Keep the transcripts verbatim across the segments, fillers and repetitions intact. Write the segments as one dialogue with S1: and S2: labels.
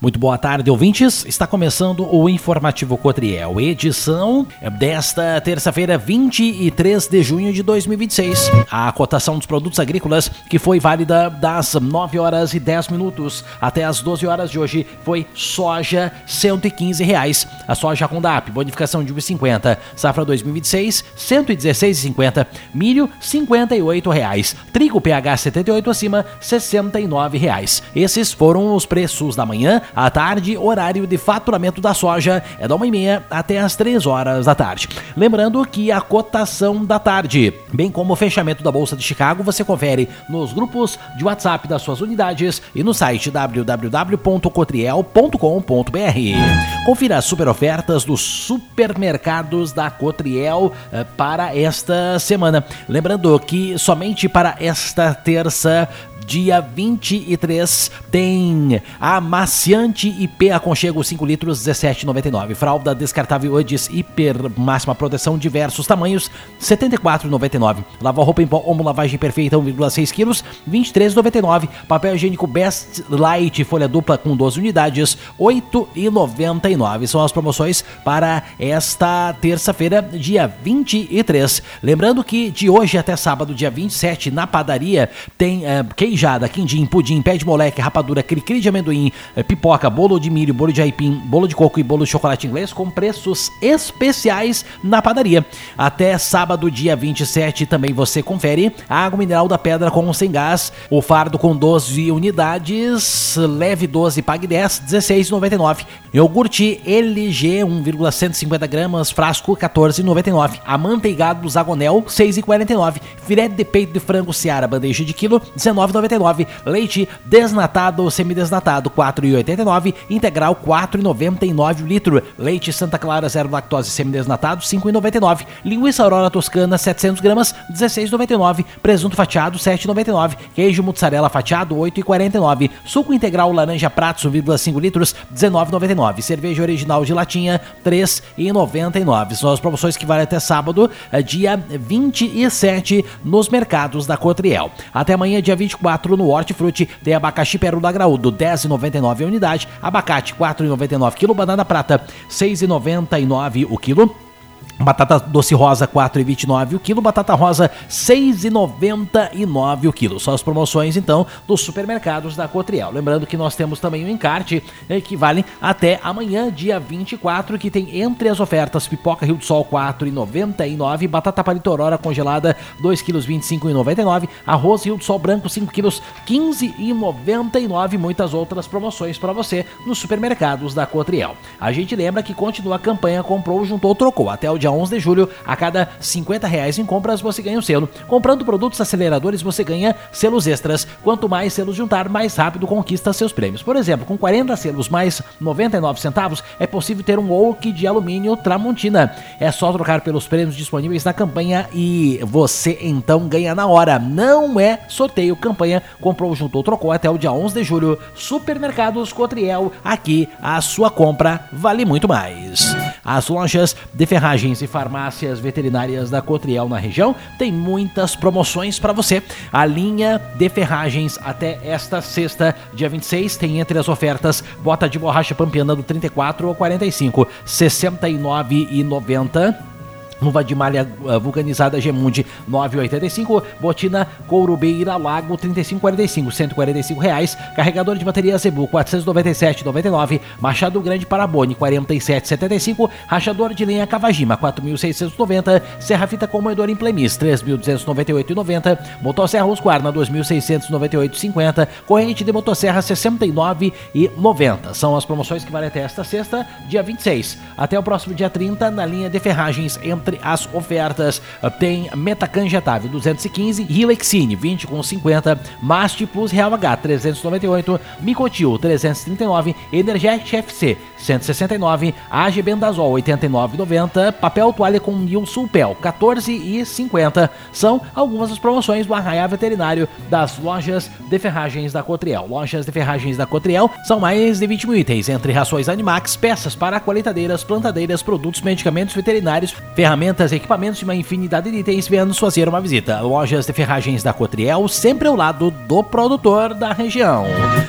S1: Muito boa tarde, ouvintes. Está começando o Informativo Cotriel, edição desta terça-feira, vinte e três de junho de dois mil e vinte e seis. A cotação dos produtos agrícolas, que foi válida das nove horas e dez minutos até as doze horas de hoje, foi soja cento e quinze reais. A soja Rondap, bonificação de um real e cinquenta. Safra dois mil e vinte e seis, cento e dezesseis reais e cinquenta. Milho, cinquenta e oito reais. Trigo P H setenta e oito acima, sessenta e nove reais. Esses foram os preços da manhã. À tarde, horário de faturamento da soja é da uma e meia até as três horas da tarde. Lembrando que a cotação da tarde, bem como o fechamento da Bolsa de Chicago, você confere nos grupos de WhatsApp das suas unidades e no site w w w ponto cotriel ponto com ponto b r. Confira as super ofertas dos supermercados da Cotriel eh, para esta semana. Lembrando que somente para esta terça, dia vinte e três, tem amaciante I P Aconchego cinco litros, dezessete reais e noventa e nove. Fralda descartável Udis Hiper máxima proteção diversos tamanhos, setenta e quatro reais e noventa e nove. Lavar roupa em pó Omo lavagem perfeita um vírgula seis quilos, vinte e três reais e noventa e nove. Papel higiênico Best Light folha dupla com doze unidades, oito reais e noventa e nove. São as promoções para esta terça-feira, dia vinte e três. Lembrando que de hoje até sábado, dia vinte e sete, na padaria tem uh, queijada, quindim, pudim, pé de moleque, rapadura, cri-cri de amendoim, pipoca, bolo de milho, bolo de aipim, bolo de coco e bolo de chocolate inglês com preços especiais na padaria. Até sábado, dia vinte e sete, também você confere a água mineral da Pedra com sem gás, o fardo com doze unidades, leve doze, pague dez, dezesseis reais e noventa e nove. Iogurte L G um vírgula cento e cinquenta gramas, frasco quatorze reais e noventa e nove. Amanteigado Zagonel seis reais e quarenta e nove. Filé de peito de frango Seara, bandeja de quilo dezenove reais e noventa e nove. Leite desnatado ou semidesnatado quatro reais e oitenta e nove. Integral quatro reais e noventa e nove o litro. Leite Santa Clara zero lactose semidesnatado cinco reais e noventa e nove. Linguiça Aurora Toscana setecentos gramas dezesseis reais e noventa e nove. Presunto fatiado sete reais e noventa e nove. Queijo mussarela fatiado oito reais e quarenta e nove. Suco integral laranja Pratos um vírgula cinco litros dezenove reais e noventa e nove. Cerveja original de latinha três reais e noventa e nove. São as promoções que valem até sábado, dia vinte e sete, nos mercados da Cotriel. Até amanhã, dia vinte e quatro, no Hortifruti, tem abacaxi Pérola Graúdo dez reais e noventa e nove a unidade, abacate quatro reais e noventa e nove quilo, banana prata seis reais e noventa e nove o quilo, batata doce rosa quatro reais e vinte e nove o quilo, batata rosa seis reais e noventa e nove o quilo. São as promoções então dos supermercados da Cotriel. Lembrando que nós temos também o encarte eh, que vale até amanhã, dia vinte e quatro, que tem entre as ofertas pipoca Rio do Sol quatro reais e noventa e nove, batata palito Aurora congelada dois quilos vinte e cinco reais e noventa e nove, arroz Rio do Sol branco cinco quilos quinze reais e noventa e nove, muitas outras promoções para você nos supermercados da Cotriel. A gente lembra que continua a campanha Comprou, Juntou, Trocou até o dia onze de julho. A cada cinquenta reais em compras você ganha um selo. Comprando produtos aceleradores você ganha selos extras. Quanto mais selos juntar, mais rápido conquista seus prêmios. Por exemplo, com quarenta selos mais noventa e nove centavos é possível ter um Oak de alumínio Tramontina. É só trocar pelos prêmios disponíveis na campanha e você então ganha na hora. Não é sorteio, campanha Comprou, Juntou, Trocou até o dia onze de julho. Supermercados Cotriel, aqui a sua compra vale muito mais. As lojas de ferragens e farmácias veterinárias da Cotriel na região tem muitas promoções para você. A linha de ferragens até esta sexta, dia vinte e seis, tem entre as ofertas bota de borracha Pampiana do trinta e quatro ao quarenta e cinco, sessenta e nove reais e noventa centavos. Luva de malha uh, vulcanizada Gemundi nove reais e oitenta e cinco, botina Courubeira Lago trinta e cinco reais e quarenta e cinco, cento e quarenta e cinco reais, carregador de bateria Zebu quatrocentos e noventa e sete reais e noventa e nove, machado grande Parabone quarenta e sete reais e setenta e cinco, rachador de lenha Kawajima quatro mil seiscentos e noventa, serra fita com moedor Implemis três mil duzentos e noventa e oito reais e noventa centavos, motosserra Husqvarna dois mil seiscentos e noventa e oito reais e cinquenta centavos, corrente de motosserra sessenta e nove reais e noventa centavos. São as promoções que valem até esta sexta, dia vinte e seis. Até o próximo dia trinta, na linha de ferragens entre Entre as ofertas tem Metacan injetável duzentos e quinze, Hilexine vinte com cinquenta, Masti Plus Real H trezentos e noventa e oito, Micotil trezentos e trinta e nove, Energete F C cento e sessenta e nove, A G Bendazol oitenta e nove reais e noventa centavos, papel toalha com Nil Sulpel quatorze reais e cinquenta centavos. São algumas das promoções do Arraiá Veterinário das lojas de ferragens da Cotriel. Lojas de ferragens da Cotriel são mais de vinte mil itens, entre rações Animax, peças para colheitadeiras, plantadeiras, produtos, medicamentos veterinários, ferramentas ferramentas, equipamentos e uma infinidade de itens. Venha nos fazer uma visita. Lojas de ferragens da Cotriel, sempre ao lado do produtor da região.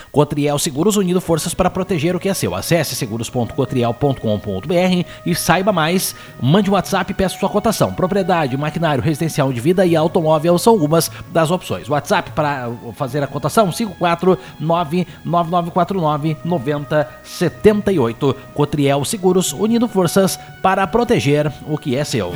S1: Cotriel Seguros, unindo forças para proteger o que é seu. Acesse seguros ponto cotriel ponto com ponto br e saiba mais. Mande um WhatsApp e peça sua cotação. Propriedade, maquinário, residencial de vida e automóvel são algumas das opções. WhatsApp para fazer a cotação cinco quatro nove nove nove quatro nove nove zero sete oito. Cotriel Seguros, unindo forças para proteger o que é seu.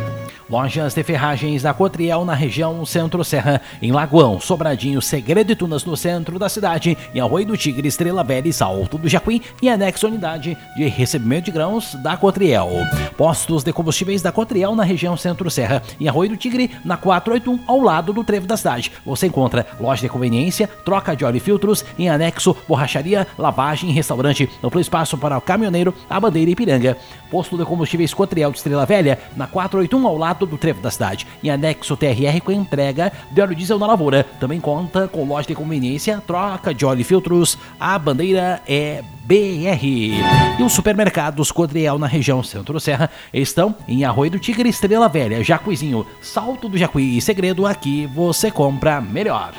S1: Lojas de ferragens da Cotriel na região Centro-Serra, em Lagoão, Sobradinho, Segredo e Tunas no centro da cidade, em Arroio do Tigre, Estrela Velha e Salto do Jacuí e anexo unidade de recebimento de grãos da Cotriel. Postos de combustíveis da Cotriel na região Centro-Serra, em Arroio do Tigre, na quatrocentos e oitenta e um, ao lado do trevo da cidade. Você encontra loja de conveniência, troca de óleo e filtros, em anexo, borracharia, lavagem e restaurante. Amplo espaço para o caminhoneiro, a bandeira e Ipiranga. Posto de combustíveis Cotriel de Estrela Velha, na quatrocentos e oitenta e um, ao lado do trevo da cidade. Em anexo T R R com entrega de óleo diesel na lavoura. Também conta com loja de conveniência, troca de óleo e filtros. A bandeira é B R. E os supermercados Cotriel na região Centro-Serra estão em Arroio do Tigre, Estrela Velha, Jacuizinho, Salto do Jacuí e Segredo. Aqui você compra melhor.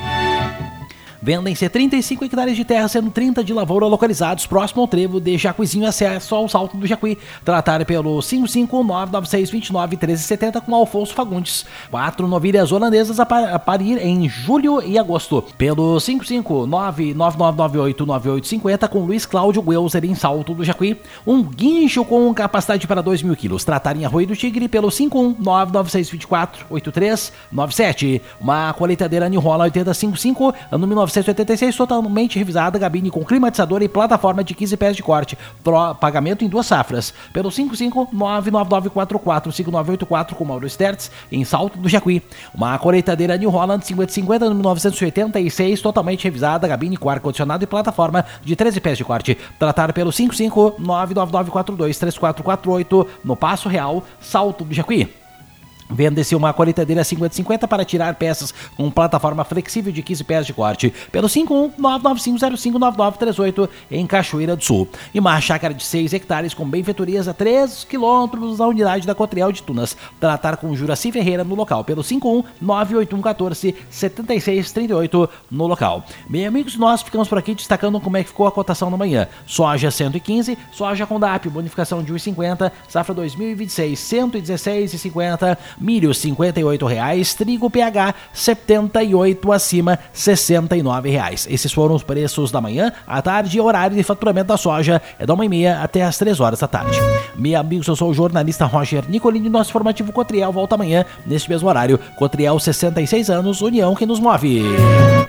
S1: Vendem-se trinta e cinco hectares de terra, sendo trinta de lavoura, localizados próximo ao trevo de Jacuizinho, acesso ao Salto do Jacuí. Tratar pelo cinco cinco nove nove seis dois nove um três sete zero com Alfonso Fagundes. Quatro novilhas holandesas a parir em julho e agosto. Pelo cinco cinco nove nove nove nove oito nove oito cinco zero com Luiz Cláudio Welser em Salto do Jacuí. Um guincho com capacidade para dois mil quilos. Tratar em Arroio do Tigre pelo cinco um nove nove seis dois quatro oito três nove sete. Uma colheitadeira New Holland oitenta cinquenta e cinco, ano mil novecentos e oitenta e seis, totalmente revisada, gabine com climatizador e plataforma de quinze pés de corte. Pro, pagamento em duas safras. Pelo cinco cinco nove nove nove quatro quatro cinco nove oito quatro com Mauro Stertz, em Salto do Jacuí. Uma colheitadeira New Holland cinquenta cinquenta, ano mil novecentos e oitenta e seis, totalmente revisada, gabine com ar-condicionado e plataforma de treze pés de corte. Tratar pelo cinco cinco nove nove nove quatro dois três quatro quatro oito, no Passo Real, Salto do Jacuí. Vende-se uma colheitadeira cinquenta cinquenta para tirar peças com plataforma flexível de quinze pés de corte. Pelo cinco um nove nove cinco zero cinco nove nove três oito, em Cachoeira do Sul. E uma chácara de seis hectares com benfeitorias a três quilômetros da unidade da Cotriel de Tunas. Tratar com Juraci Ferreira no local. Pelo cinco um nove oito um um quatro sete seis três oito no local. Bem, amigos, nós ficamos por aqui destacando como é que ficou a cotação da manhã. Soja cento e quinze, soja com D A P, bonificação de um real e cinquenta, safra dois mil e vinte e seis, cento e dezesseis reais e cinquenta centavos. Milho cinquenta e oito reais, trigo P H setenta e oito acima, sessenta e nove reais. Esses foram os preços da manhã. À tarde, horário de faturamento da soja é da uma e meia até as três horas da tarde. Meus amigos, eu sou o jornalista Roger Nicolini. Nosso informativo Cotriel volta amanhã neste mesmo horário. Cotriel, sessenta e seis anos, união que nos move.